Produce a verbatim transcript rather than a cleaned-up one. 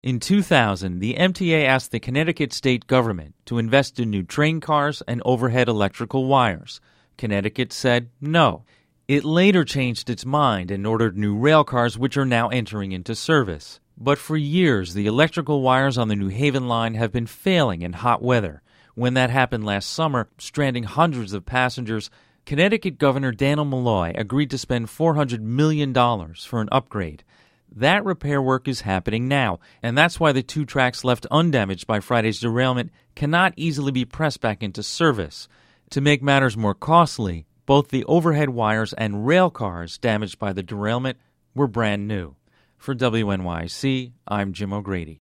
In two thousand, the M T A asked the Connecticut state government to invest in new train cars and overhead electrical wires. Connecticut said no. It later changed its mind and ordered new rail cars, which are now entering into service. But for years, the electrical wires on the New Haven line have been failing in hot weather. When that happened last summer, stranding hundreds of passengers, Connecticut Governor Dannel Malloy agreed to spend four hundred million dollars for an upgrade. That repair work is happening now, and that's why the two tracks left undamaged by Friday's derailment cannot easily be pressed back into service. To make matters more costly, both the overhead wires and rail cars damaged by the derailment were brand new. For W N Y C, I'm Jim O'Grady.